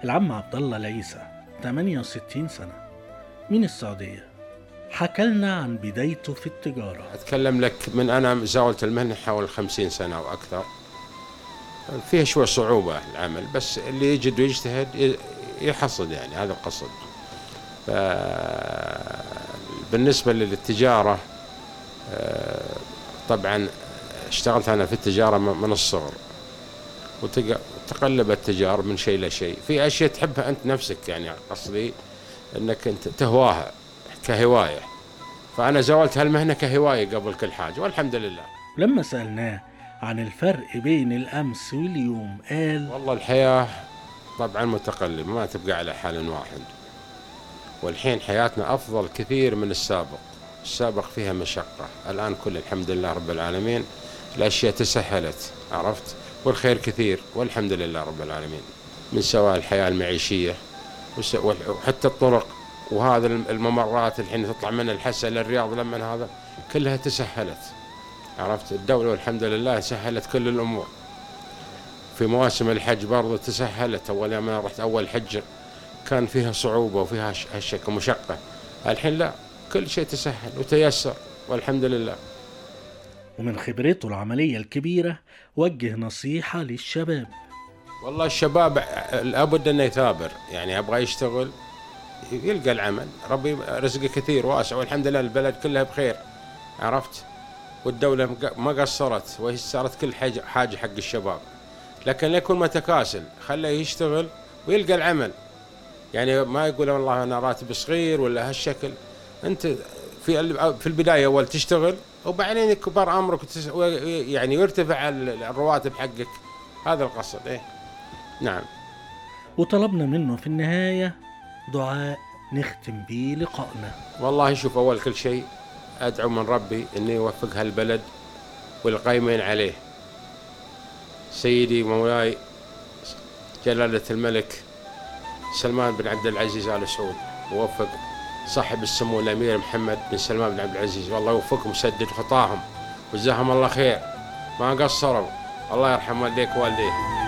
العم عبد الله العيسى 68 سنة من السعودية، حكى لنا عن بدايته في التجارة. أتكلم لك من أنا زاولت المهنة حوالي 50 سنة أو أكثر. فيها شوية صعوبة العمل، بس اللي يجد ويجتهد يحصد، يعني هذا القصد. بالنسبة للتجارة، طبعا اشتغلت أنا في التجارة من الصغر، وتقلب التجار من شيء لشيء. في أشياء تحبها أنت نفسك، يعني قصدي أنك أنت تهواها كهواية، فأنا زاولت هالمهنة كهواية قبل كل حاجة، والحمد لله. لما سألناه عن الفرق بين الأمس واليوم قال: والله الحياة طبعا متقلبة، ما تبقى على حال واحد، والحين حياتنا أفضل كثير من السابق. السابق فيها مشقة، الآن كل الحمد لله رب العالمين الأشياء تسهلت، عرفت، والخير كثير والحمد لله رب العالمين، من سواء الحياة المعيشية وحتى الطرق، وهذا الممرات الحين تطلع من الحسا للرياض، لما هذا كلها تسهلت، عرفت. الدولة والحمد لله سهلت كل الأمور. في مواسم الحج برضو تسهلت. أول ما رحت أول حج كان فيها صعوبة وفيها هالشكل مشقة، الحين لا، كل شيء تسهل وتيسر والحمد لله. ومن خبرته العملية الكبيرة وجه نصيحة للشباب. والله الشباب لابد أنه يثابر، يعني أبغى يشتغل يلقى العمل، ربي رزقه كثير واسع والحمد لله، البلد كلها بخير، عرفت، والدولة ما قصرت ويسرت كل حاجة حق الشباب، لكن لا يكون متكاسل، خليه يشتغل ويلقى العمل. يعني ما يقول والله أنا راتب صغير ولا هالشكل. أنت في البداية أول تشتغل، وبعدين يكبر أمرك يعني يرتفع الرواتب حقك، هذا القصد. إيه نعم. وطلبنا منه في النهاية دعاء نختم بيه لقائنا. والله شوف، أول كل شيء أدعو من ربي أن يوفق هالبلد والقائمين عليه، سيدي مولاي جلالة الملك سلمان بن عبد العزيز آل سعود، ووفق صاحب السمو الأمير محمد بن سلمان بن عبد العزيز، والله يوفقهم ويسدد خطاهم وجزاهم الله خير، ما قصروا، الله يرحم والديك ووالديه.